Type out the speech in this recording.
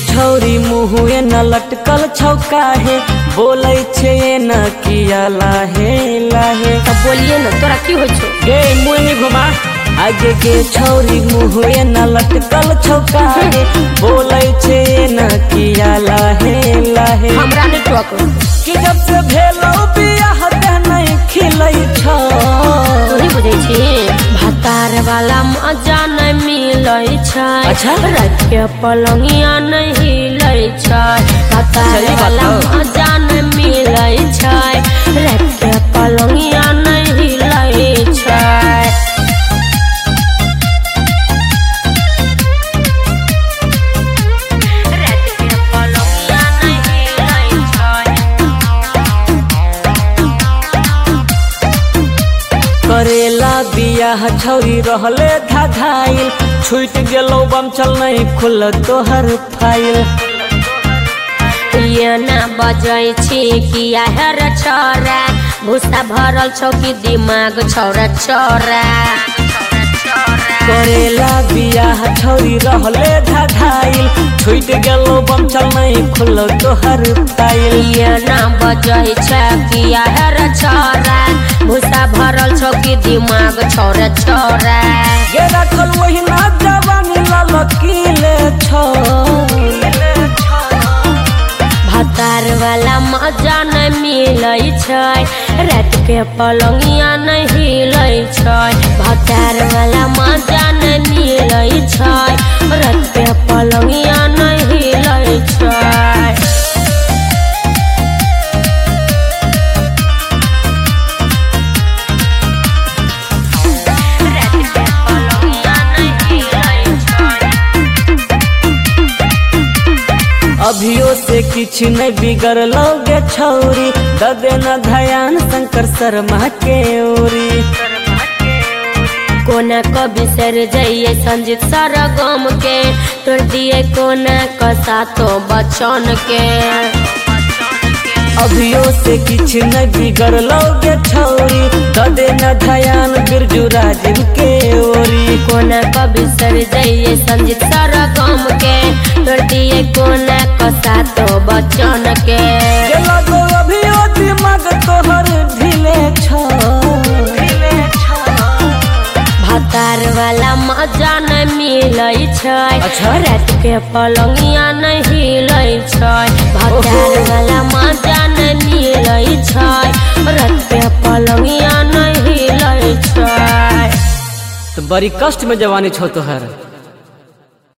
छौरी मुँहे न लटकल छौका है, बोले छे न किया लाहे लाहे। तब बोलिए ना, तोरा की हो छो? गे मुँह में घुमा। आगे के छौरी मुँहे न लटकल छौका है, बोले छे न किया लाहे लाहे। हमरा ने टोक कि जब से भेलो बियाह ते नहीं खिलै छौ। तू ही बुझे छी भातार वाला मजा नहीं मिलै छै। अच्छा? रात के पलंगिया नहीं हिलै छै। भातार वाला मजा नहीं मिलै छै। रात के पलंगिया नहीं हिलै छै। करेला बियाह छौरी रहले धाधाइल, छूट गेलो बम चल नहीं खुल तोहर फाइल। ये ना बजै छी किया हेर छोरा, भूसा भरल छौ कि दिमाग छौरा छोरा। करेला बियाह छौरी रहले धाधाइल, छूट गेलो बम चल नहीं खुल तोहर फाइल। ये ना बजै छ किया हेर छोरा, भूसा भरल छौ कि दिमाग छौरा छोरा। गे रखल वही ना जवानी ललकीले छौ। भातार वाला मजा नहीं मिलै छै। रात के पलंगिया नहीं हिलै छै। भातार वाला मजा नहीं मिलै छै। रात के पलंगिया नहीं हिलै छै। अभियो से किछ नहीं बिगड़लोगे छौरी, ददे न ध्यान शंकर शर्मा के ओरी। कोना को बिसर जाइए संजीत सरगम के, तोड़ दिए कोना कसा तो बचन के। अभियो से किछ नहीं बिगड़लोगे छौरी, ददे न ध्यान बिरजू राजीव के ओरी। कोना को बिसर जाइए संजीत सरगम के, तोड़ दिए कोना कसा तो बचन के। लगो अभियो दिमाग तोहर ढीले छौ। भातार वाला मजा नहीं मिलै छै। अच्छा? रात के पलंगिया नहीं हिलै छै। भातार वाला मजा नहीं मिलै छै। रात के पलंगिया नहीं हिलै छै। तो बड़ी कष्ट में जवानी छौ तोहर।